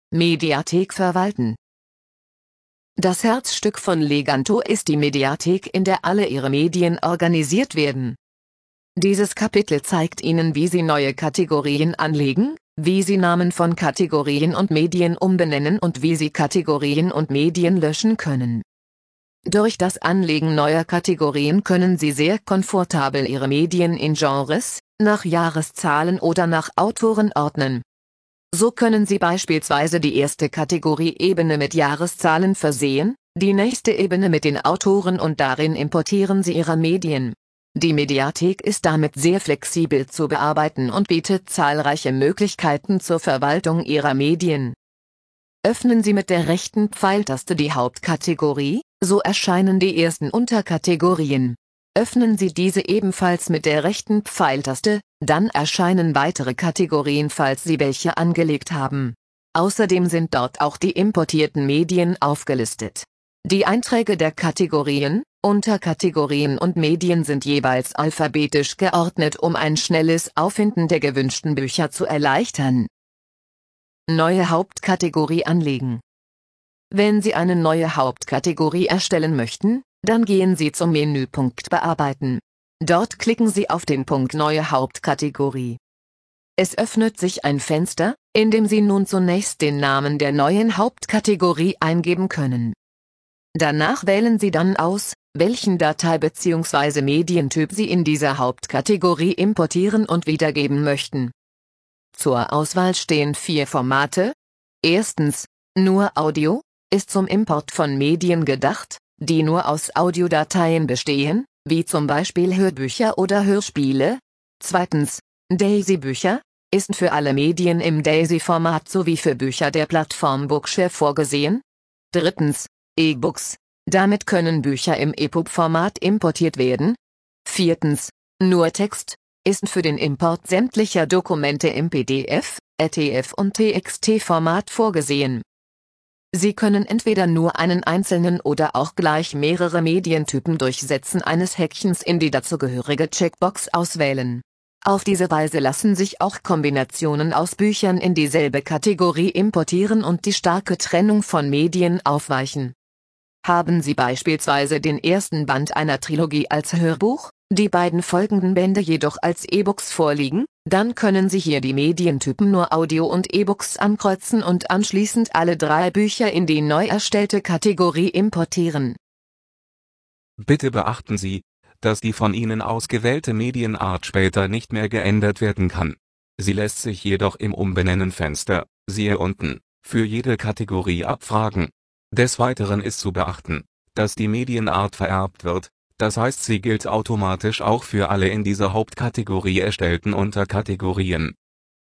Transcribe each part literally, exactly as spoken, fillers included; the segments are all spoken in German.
Mediathek verwalten. Das Herzstück von Leganto ist die Mediathek, in der alle Ihre Medien organisiert werden. Dieses Kapitel zeigt Ihnen, wie Sie neue Kategorien anlegen, wie Sie Namen von Kategorien und Medien umbenennen und wie Sie Kategorien und Medien löschen können. Durch das Anlegen neuer Kategorien können Sie sehr komfortabel Ihre Medien in Genres, nach Jahreszahlen oder nach Autoren ordnen. So können Sie beispielsweise die erste Kategorie-Ebene mit Jahreszahlen versehen, die nächste Ebene mit den Autoren und darin importieren Sie Ihre Medien. Die Mediathek ist damit sehr flexibel zu bearbeiten und bietet zahlreiche Möglichkeiten zur Verwaltung Ihrer Medien. Öffnen Sie mit der rechten Pfeiltaste die Hauptkategorie, so erscheinen die ersten Unterkategorien. Öffnen Sie diese ebenfalls mit der rechten Pfeiltaste, dann erscheinen weitere Kategorien, falls Sie welche angelegt haben. Außerdem sind dort auch die importierten Medien aufgelistet. Die Einträge der Kategorien, Unterkategorien und Medien sind jeweils alphabetisch geordnet, um ein schnelles Auffinden der gewünschten Bücher zu erleichtern. Neue Hauptkategorie anlegen. Wenn Sie eine neue Hauptkategorie erstellen möchten, dann gehen Sie zum Menüpunkt Bearbeiten. Dort klicken Sie auf den Punkt Neue Hauptkategorie. Es öffnet sich ein Fenster, in dem Sie nun zunächst den Namen der neuen Hauptkategorie eingeben können. Danach wählen Sie dann aus, welchen Datei- bzw. Medientyp Sie in dieser Hauptkategorie importieren und wiedergeben möchten. Zur Auswahl stehen vier Formate. Erstens, nur Audio, ist zum Import von Medien gedacht, die nur aus Audiodateien bestehen, wie zum Beispiel Hörbücher oder Hörspiele. Zweitens, Daisy-Bücher, ist für alle Medien im Daisy-Format sowie für Bücher der Plattform Bookshare vorgesehen. Drittens, E-Books, damit können Bücher im E P U B-Format importiert werden. Viertens, nur Text, ist für den Import sämtlicher Dokumente im P D F, R T F und T X T-Format vorgesehen. Sie können entweder nur einen einzelnen oder auch gleich mehrere Medientypen durch Setzen eines Häkchens in die dazugehörige Checkbox auswählen. Auf diese Weise lassen sich auch Kombinationen aus Büchern in dieselbe Kategorie importieren und die starke Trennung von Medien aufweichen. Haben Sie beispielsweise den ersten Band einer Trilogie als Hörbuch, die beiden folgenden Bände jedoch als E-Books vorliegen, dann können Sie hier die Medientypen nur Audio und E-Books ankreuzen und anschließend alle drei Bücher in die neu erstellte Kategorie importieren. Bitte beachten Sie, dass die von Ihnen ausgewählte Medienart später nicht mehr geändert werden kann. Sie lässt sich jedoch im Umbenennen-Fenster, siehe unten, für jede Kategorie abfragen. Des Weiteren ist zu beachten, dass die Medienart vererbt wird, das heißt, sie gilt automatisch auch für alle in dieser Hauptkategorie erstellten Unterkategorien.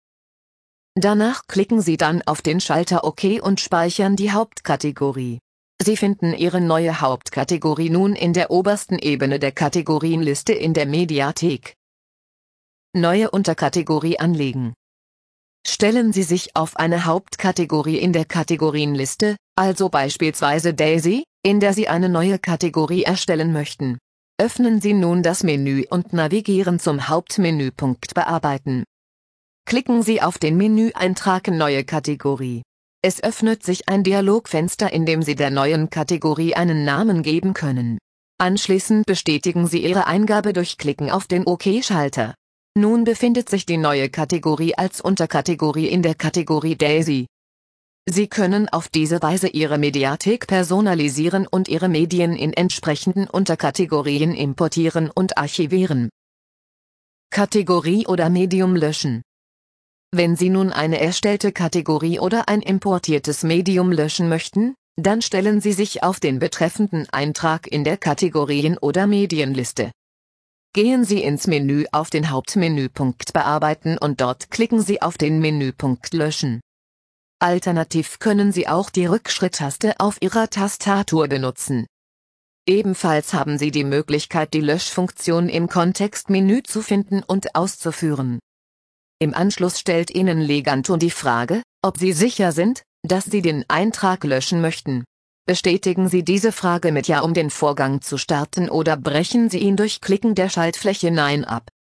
Danach klicken Sie dann auf den Schalter OK und speichern die Hauptkategorie. Sie finden Ihre neue Hauptkategorie nun in der obersten Ebene der Kategorienliste in der Mediathek. Neue Unterkategorie anlegen. Stellen Sie sich auf eine Hauptkategorie in der Kategorienliste, also beispielsweise Daisy, in der Sie eine neue Kategorie erstellen möchten. Öffnen Sie nun das Menü und navigieren zum Hauptmenüpunkt Bearbeiten. Klicken Sie auf den Menüeintrag Neue Kategorie. Es öffnet sich ein Dialogfenster, in dem Sie der neuen Kategorie einen Namen geben können. Anschließend bestätigen Sie Ihre Eingabe durch Klicken auf den OK-Schalter. Nun befindet sich die neue Kategorie als Unterkategorie in der Kategorie Daisy. Sie können auf diese Weise Ihre Mediathek personalisieren und Ihre Medien in entsprechenden Unterkategorien importieren und archivieren. Kategorie oder Medium löschen. Wenn Sie nun eine erstellte Kategorie oder ein importiertes Medium löschen möchten, dann stellen Sie sich auf den betreffenden Eintrag in der Kategorien- oder Medienliste. Gehen Sie ins Menü auf den Hauptmenüpunkt Bearbeiten und dort klicken Sie auf den Menüpunkt Löschen. Alternativ können Sie auch die Rückschritttaste auf Ihrer Tastatur benutzen. Ebenfalls haben Sie die Möglichkeit, die Löschfunktion im Kontextmenü zu finden und auszuführen. Im Anschluss stellt Ihnen Leganto die Frage, ob Sie sicher sind, dass Sie den Eintrag löschen möchten. Bestätigen Sie diese Frage mit Ja, um den Vorgang zu starten, oder brechen Sie ihn durch Klicken der Schaltfläche Nein ab.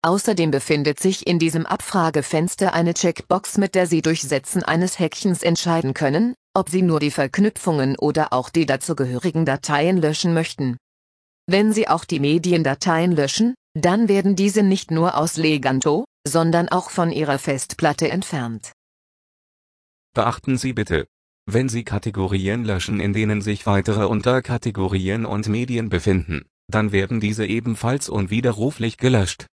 Außerdem befindet sich in diesem Abfragefenster eine Checkbox, mit der Sie durch Setzen eines Häkchens entscheiden können, ob Sie nur die Verknüpfungen oder auch die dazugehörigen Dateien löschen möchten. Wenn Sie auch die Mediendateien löschen, dann werden diese nicht nur aus Leganto, sondern auch von Ihrer Festplatte entfernt. Beachten Sie bitte: Wenn Sie Kategorien löschen, in denen sich weitere Unterkategorien und Medien befinden, dann werden diese ebenfalls unwiderruflich gelöscht.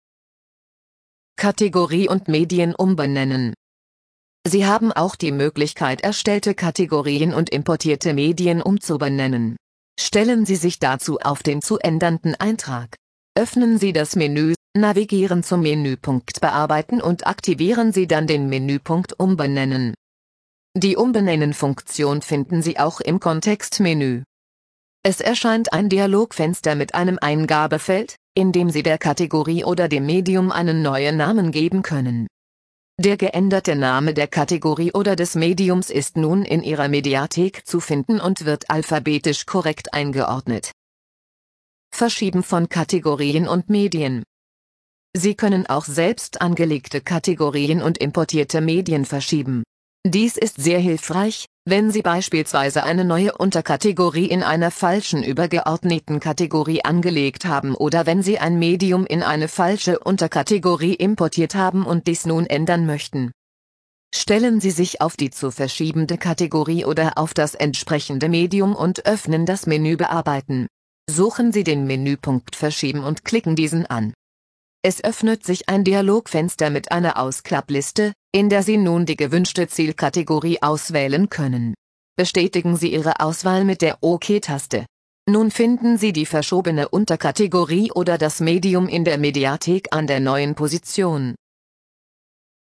Kategorie und Medien umbenennen. Sie haben auch die Möglichkeit, erstellte Kategorien und importierte Medien umzubenennen. Stellen Sie sich dazu auf den zu ändernden Eintrag. Öffnen Sie das Menü, navigieren zum Menüpunkt Bearbeiten und aktivieren Sie dann den Menüpunkt Umbenennen. Die Umbenennen-Funktion finden Sie auch im Kontextmenü. Es erscheint ein Dialogfenster mit einem Eingabefeld, in dem Sie der Kategorie oder dem Medium einen neuen Namen geben können. Der geänderte Name der Kategorie oder des Mediums ist nun in Ihrer Mediathek zu finden und wird alphabetisch korrekt eingeordnet. Verschieben von Kategorien und Medien. Sie können auch selbst angelegte Kategorien und importierte Medien verschieben. Dies ist sehr hilfreich, wenn Sie beispielsweise eine neue Unterkategorie in einer falschen übergeordneten Kategorie angelegt haben oder wenn Sie ein Medium in eine falsche Unterkategorie importiert haben und dies nun ändern möchten. Stellen Sie sich auf die zu verschiebende Kategorie oder auf das entsprechende Medium und öffnen das Menü Bearbeiten. Suchen Sie den Menüpunkt Verschieben und klicken diesen an. Es öffnet sich ein Dialogfenster mit einer Ausklappliste, in der Sie nun die gewünschte Zielkategorie auswählen können. Bestätigen Sie Ihre Auswahl mit der OK-Taste. Nun finden Sie die verschobene Unterkategorie oder das Medium in der Mediathek an der neuen Position.